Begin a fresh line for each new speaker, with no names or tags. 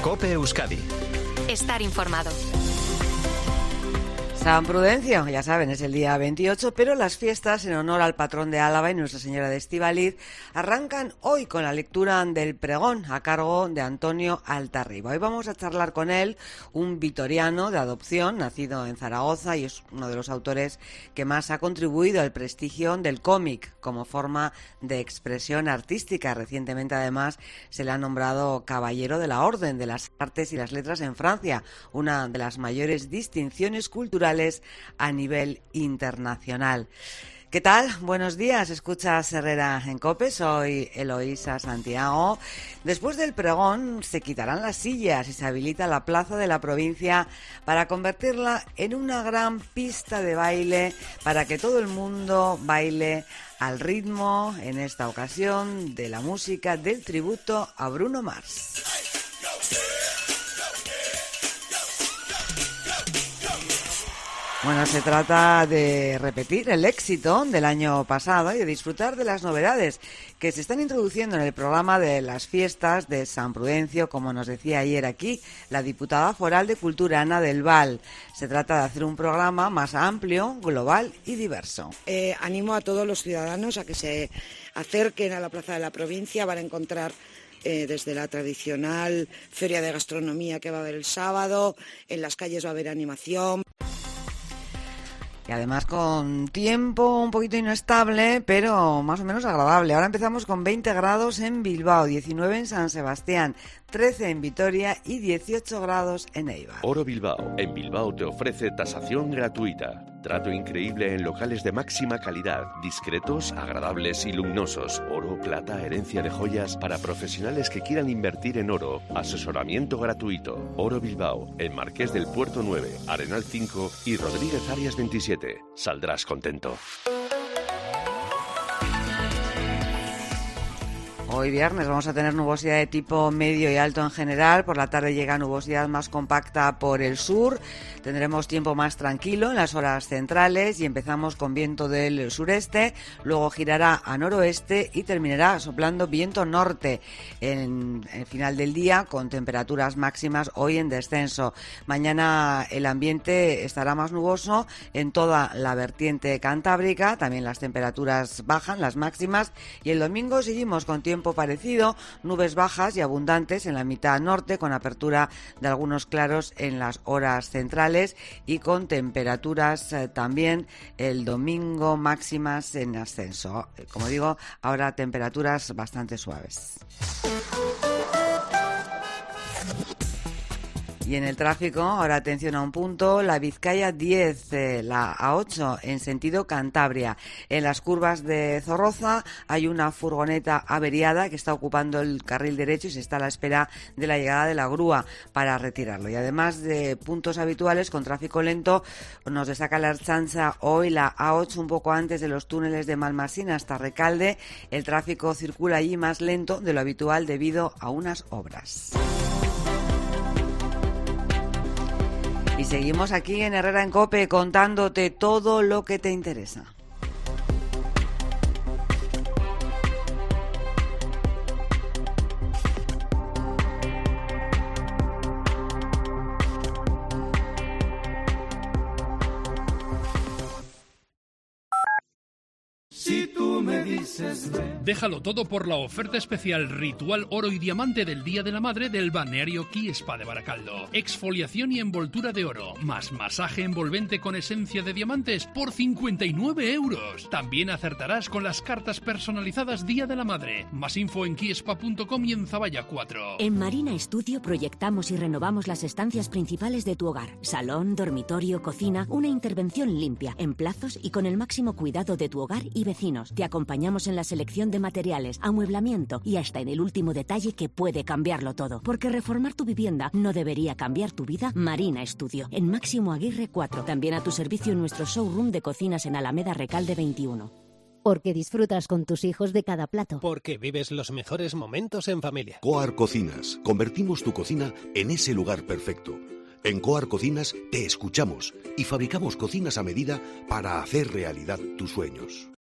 COPE Euskadi.
Estar informado.
San Prudencio, ya saben, es el día 28, pero las fiestas en honor al patrón de Álava y Nuestra Señora de Estíbaliz arrancan hoy con la lectura del pregón a cargo de Antonio Altarriba. Hoy vamos a charlar con él, un vitoriano de adopción, nacido en Zaragoza, y es uno de los autores que más ha contribuido al prestigio del cómic como forma de expresión artística. Recientemente, además, se le ha nombrado Caballero de la Orden de las Artes y las Letras en Francia, una de las mayores distinciones culturales a nivel internacional. ¿Qué tal? Buenos días, escuchas Herrera en COPE, soy Eloísa Santiago. Después del pregón se quitarán las sillas y se habilita la plaza de la provincia para convertirla en una gran pista de baile para que todo el mundo baile al ritmo, en esta ocasión, de la música del tributo a Bruno Mars. Bueno, se trata de repetir el éxito del año pasado y de disfrutar de las novedades que se están introduciendo en el programa de las fiestas de San Prudencio, como nos decía ayer aquí la diputada foral de Cultura, Ana del Val. Se trata de hacer un programa más amplio, global y diverso.
Animo a todos los ciudadanos a que se acerquen a la Plaza de la Provincia. Van a encontrar desde la tradicional feria de gastronomía que va a haber el sábado, en las calles va a haber animación.
Y además con tiempo un poquito inestable, pero más o menos agradable. Ahora empezamos con 20 grados en Bilbao, 19 en San Sebastián, 13 en Vitoria y 18 grados en Eibar.
Oro Bilbao. En Bilbao te ofrece tasación gratuita. Trato increíble en locales de máxima calidad, discretos, agradables y luminosos. Oro, plata, herencia de joyas para profesionales que quieran invertir en oro. Asesoramiento gratuito. Oro Bilbao, en Marqués del Puerto 9, Arenal 5 y Rodríguez Arias 27. Saldrás contento.
Hoy viernes vamos a tener nubosidad de tipo medio y alto en general. Por la tarde llega nubosidad más compacta por el sur. Tendremos tiempo más tranquilo en las horas centrales y empezamos con viento del sureste. Luego girará a noroeste y terminará soplando viento norte en el final del día, con temperaturas máximas hoy en descenso. Mañana el ambiente estará más nuboso en toda la vertiente cantábrica. También las temperaturas bajan, las máximas. Y el domingo seguimos con tiempo parecido, nubes bajas y abundantes en la mitad norte, con apertura de algunos claros en las horas centrales y con temperaturas también el domingo máximas en ascenso. Como digo, ahora temperaturas bastante suaves. Y en el tráfico, ahora atención a un punto, la Vizcaya 10, la A8 en sentido Cantabria. En las curvas de Zorroza hay una furgoneta averiada que está ocupando el carril derecho y se está a la espera de la llegada de la grúa para retirarlo. Y además de puntos habituales con tráfico lento, nos destaca la Ertzaintza hoy la A8 un poco antes de los túneles de Malmasina hasta Recalde. El tráfico circula allí más lento de lo habitual debido a unas obras. Y seguimos aquí en Herrera en COPE contándote todo lo que te interesa.
Si tú me dices déjalo todo por la oferta especial Ritual Oro y Diamante del Día de la Madre del Balneario Quiespa de Baracaldo. Exfoliación y envoltura de oro, más masaje envolvente con esencia de diamantes por 59 euros. También acertarás con las cartas personalizadas Día de la Madre. Más info en quiespa.com y en Zaballa 4.
En Marina Studio proyectamos y renovamos las estancias principales de tu hogar. Salón, dormitorio, cocina, una intervención limpia, en plazos y con el máximo cuidado de tu hogar y vecinos. Te acompañamos en la selección de materiales, amueblamiento y hasta en el último detalle que puede cambiarlo todo. Porque reformar tu vivienda no debería cambiar tu vida. Marina Studio, en Máximo Aguirre 4. También a tu servicio en nuestro showroom de cocinas en Alameda Recalde 21.
Porque disfrutas con tus hijos de cada plato.
Porque vives los mejores momentos en familia.
Coar Cocinas. Convertimos tu cocina en ese lugar perfecto. En Coar Cocinas te escuchamos y fabricamos cocinas a medida para hacer realidad tus sueños.